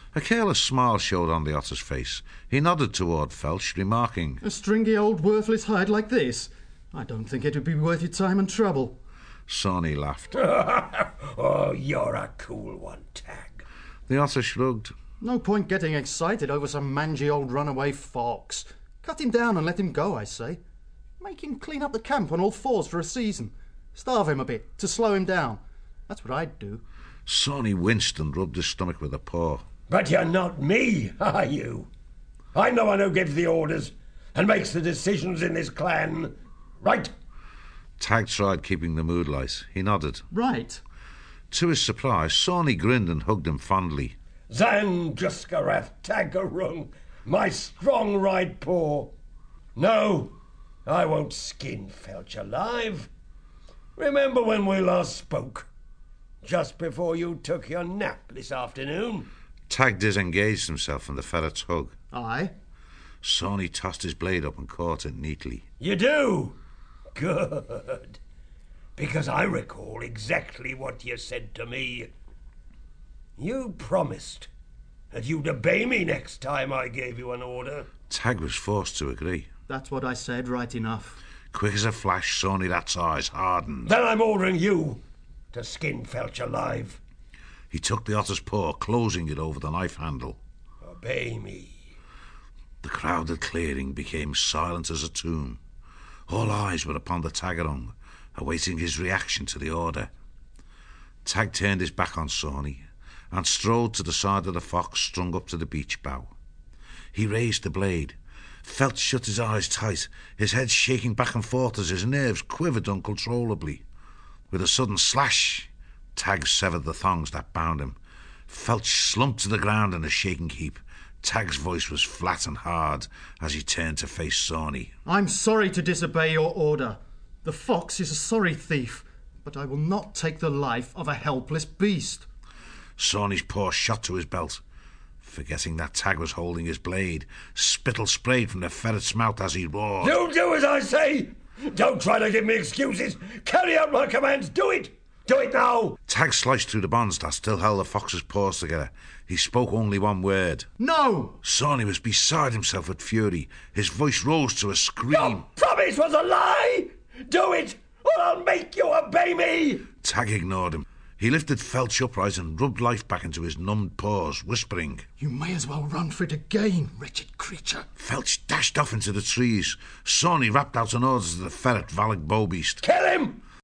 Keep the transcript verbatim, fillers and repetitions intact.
A careless smile showed on the otter's face. He nodded toward Felch, remarking, "A stringy old worthless hide like this? I don't think it would be worth your time and trouble." Sawney laughed. Oh, you're a cool one, Tag. The otter shrugged. "No point getting excited over some mangy old runaway fox. Cut him down and let him go, I say. Make him clean up the camp on all fours for a season. Starve him a bit to slow him down. That's what I'd do." Sawney winced and rubbed his stomach with a paw. But you're not me, are you? I'm the one who gives the orders and makes the decisions in this clan. Right? Tag tried keeping the mood light. He nodded. "Right." To his surprise, Sawney grinned and hugged him fondly. Zan Juskarath Tagarung, my strong right paw. No, I won't skin Felch alive. Remember when we last spoke? Just before you took your nap this afternoon? Tag disengaged himself from the ferret's hug. "Aye." Sawney tossed his blade up and caught it neatly. You do? Good. Because I recall exactly what you said to me. You promised that you'd obey me next time I gave you an order. Tag was forced to agree. "That's what I said, right enough." Quick as a flash, Sawney Rat's eyes hardened. Then I'm ordering you to skin Felch alive. He took the otter's paw, closing it over the knife handle. Obey me. The crowded clearing became silent as a tomb. All eyes were upon the Tagarung, awaiting his reaction to the order. Tag turned his back on Sawney and strode to the side of the fox strung up to the beech bough. He raised the blade. Felch shut his eyes tight, his head shaking back and forth as his nerves quivered uncontrollably. With a sudden slash, Tag severed the thongs that bound him. Felch slumped to the ground in a shaking heap. Tag's voice was flat and hard as he turned to face Sawney. "I'm sorry to disobey your order. The fox is a sorry thief, but I will not take the life of a helpless beast." Sawney's paw shot to his belt. Forgetting that Tag was holding his blade, spittle sprayed from the ferret's mouth as he roared. You do as I say! Don't try to give me excuses! Carry out my commands! Do it! Do it now! Tag sliced through the bonds that still held the fox's paws together. He spoke only one word. "No!" Sawney was beside himself with fury. His voice rose to a scream. Your promise was a lie! Do it, or I'll make you obey me! Tag ignored him. He lifted Felch upright and rubbed life back into his numbed paws, whispering, "You may as well run for it again, wretched creature." Felch dashed off into the trees. Sawney rapped out an order to the ferret Valig Bowbeast. Kill him!